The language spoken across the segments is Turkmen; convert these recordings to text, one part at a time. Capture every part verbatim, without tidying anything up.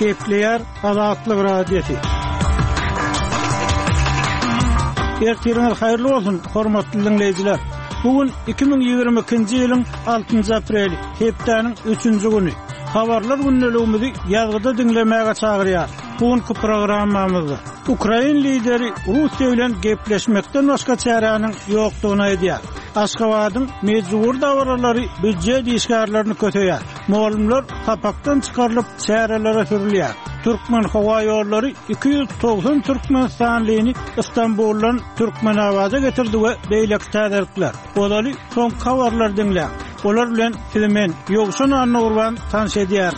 Gepleyer Azatlyk Radiosu. Ertiriniz hayırlı olsun, hormatly dinleyijiler. Bugün iki bin ýygrimi ikinji ýylyň altynjy apreli, hepdeniň üçünji güni. Habarlar günnäligimizi ýazgyda dinlemäge çagyrýar. Bugünkü programmamyzda Ukraina lideri Russiýa bilen gepleşmekden başga çäranyň ýokdugyny aýdýar. Aşgabatyň mejbur dawarlary büdjet işgärlerini köteýär. Mollumlar tapakdan çykarylyp çärelere sürilýär. Türkmen hawa ýollary iki ýüz doksan Türkmenistanlyny Istanbuldan Türkmenabaza getirdi we beýlek täderikler. Olaly soň habarlar dinlä. Olar bilen filmen ýogşan anny urban tanış edýär.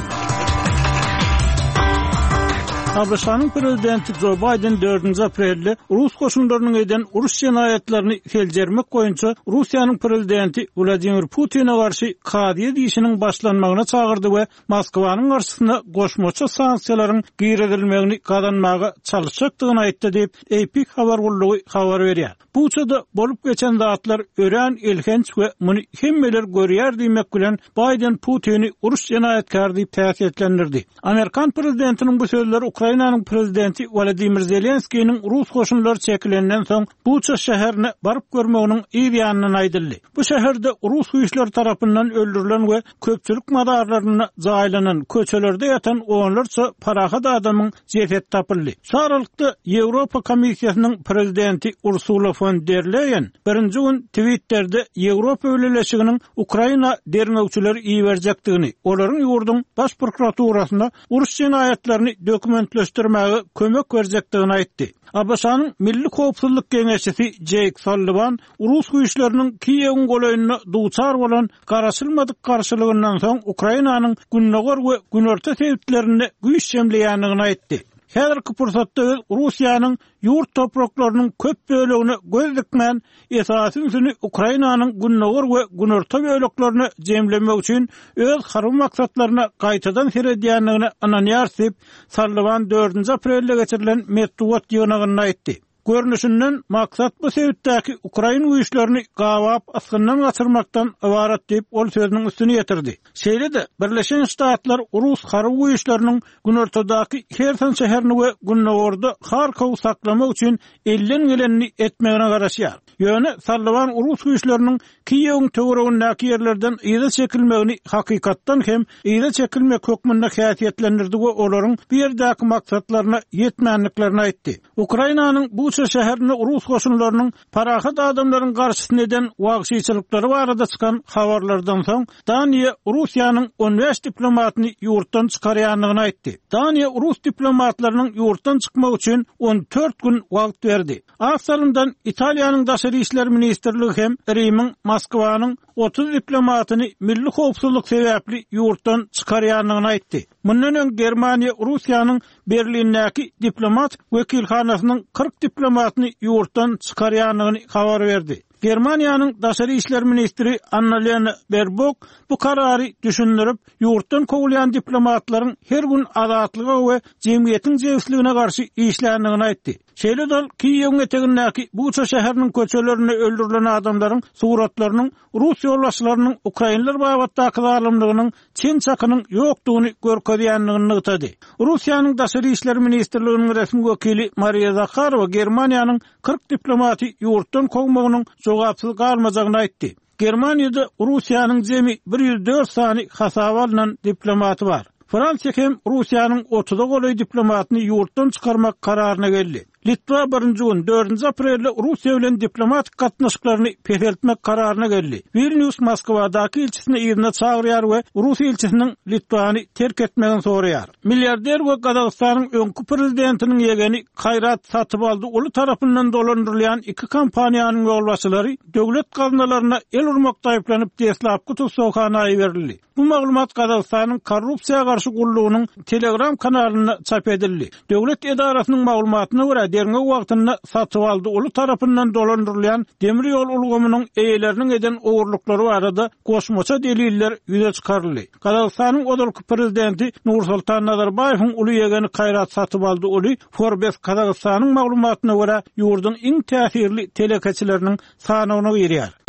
Amerikanyň prezidenti Joe Biden dördünji aprelde Rus goşunlarynyň eden uruş jenaýatlaryny feljermek boýunça Russiýanyň prezidenti Vladimir Putin'e garşy kadiýe diýişiniň başlanmagyna çagyrdy we Moskwanyň garşysyna goşmaça sanksiýalaryň giýredilmegini gadanmaga çalışjakdygyny aýtdy diýip A P habar gullugy habar berýär. Bu çada bolup geçen zatlar ören ilgenç we muny hemmeler görýär diýmek bilen Biden Putin'i uruş jenaýatkary diýip täsirlendirdi. Amerikan prezidentiniň bu sözleri Ukrainanyň prezidenti Volodymyr Zelenskiýiň Rus goşunlary çekilenden soň Bucha şäherine baryp görmeginiň ýa-da aýdyldy. Bu şäherde Rus güýçleri tarapyndan öldürilen we köpçülik madarlaryna jaýlanan köçelerde ýatan onlarça parahat adamyň jeseti tapyldy. Şaralykda Ýewropa Komissiýasynyň prezidenti Ursula von der Leyen birinji gün Twitter'de Ýewropa öwreleşiginiň Ukraina derňewçileri iýerjekdigini, olaryň ýurdun baş prokuraturasyna uruş jenaýatlaryny dokumentleşdirmäge kömek berjekdigini aýtdy. A B S-nyň Milli Howpsuzlyk Geňeşçisi Jake Sullivan Rus güýçleriniň Kiýewiň golaýyna duçar bolan garaşylmadyk garşylygyndan soň Ukrainanyň günnäger we günorta sebitlerini güýç jemleýändigini aýtdy. Häzirki pursatda Russiýanyň ýurt topraklarynyň köp bölegini göz dikmän esasy üsüni Ukrainanyň günnäger we günorta böleklerini jemlemek üçin öz harby maksatlaryna gaýtadan seredýändigini ananýar diýip Sullivan dördünji aprelde geçirilen medeniýet ýygynyna aýtdy. Görnüşinden maksat bu sebitdäki Ukraina güýçlerini gawap asgyndan gaçyrmakdan ibaret diýip ol sözüniň üstüne ýetirdi. Şeýle-de Birleşen Ştatlar Rus harby güýçleriniň günortadaky Kherson şäherini we günnägerde Kharkow saklamak üçin elden gelenini etmegine garaşýar. Ýöne Sullivan Rus güýçleriniň Kiýewiň töweregindäki ýerlerden ýyda çekilmegini hakykatdan hem ýyda çekilmek hökmünde häsiýetlendirdi we olaryň bir ýerdäki maksatlaryna ýetmänliklerini aýtdy. Ukrainanyň bu şäherine Rus goşunlarynyň parahat adamlaryň garşysyna eden wagşyçylyklary barada çykan habarlardan soň Daniýa Russiýanyň on beş diplomatyny ýurtdan çykarýandygyny aýtdy. Daniýa Rus diplomatlarynyň ýurtdan çykmak üçin on dört gün wagt berdi. Awsalyndan Italiýanyň daşary işler ministrligi hem Rimiň Moskwanyň otuz diplomatyny milli howpsuzlyk sebäpli ýurtdan çykarýandygyny aýtdy. Mundan öň Germaniýa Russiýanyň Berlindäki diplomat wekilhanasynyň kırk diplomatyny ýurtdan çykarýandygyny habar berdi. Germaniýanyň daşary işler ministri Annalena Baerbock bu karary düşündirip ýurtdan kowulýan diplomatlaryň her gün azatlyga we jemgyýetiň jewsligine garşy işländigini aýtdy. Şeýle-de Kiýewiň etegindäki Bucha şäheriniň köçelerinde öldürilen adamlaryň suratlarynyň Rus ýolbaşçylarynyň Ukrainler babatdaky zalymlygynyň çin çakynyň ýokdugyny görkezýändigini ýetdi. Russiýanyň daşary işler ministrliginiň resmi wekili Maria Zakharova Germaniýanyň kırk diplomaty ýurtdan kowmagynyň jogapsyz galmajagyny aýtdy. Germaniýada Russiýanyň jemi bir ýüz dört sany hasaba alynan diplomaty bar. Fransiýa hem Russiýanyň otuza golaý diplomatyny ýurtdan çykarmak kararyna geldi. Litwa birinji gün dördünji aprelde Russiýa bilen diplomatik gatnaşyklaryny peşeltmek kararyna geldi. Vilnius Moskwadaky elçisini ýerine çagyrýar we Rus elçisiniň Litvany terk etmegini soraýar. Milliarder we Gazagstanyň öňkü prezidentiniň ýegeni Kayrat Satybaldy uly tarapyndan dolandyrylýan iki kompaniýanyň ýolbaşçylary döwlet gazanalaryna el urmakda aýplanyp Teslapky tutsakhana berildi. Bu maglumat Gazagstanyň korrupsiýaga garşy gullugynyň Telegram kanalyna çap edildi. Döwlet edarasynyň maglumatyna görä derňe wagtynda Satybaldy uly tarapyndan dolandyrylýan demir ýol ulgamynyň eýeleriniň eden owurlyklary barada goşmaça deliller ýüze çykaryldy. Gazagstanyň odurky prezidenti Nursultan Nazarbayewiň uly ýegeni Kayrat Satybaldy uly Forbes Gazagstanyň maglumatyna görä ýurdun iň täsirli telekeçileriniň sanawyna girýär.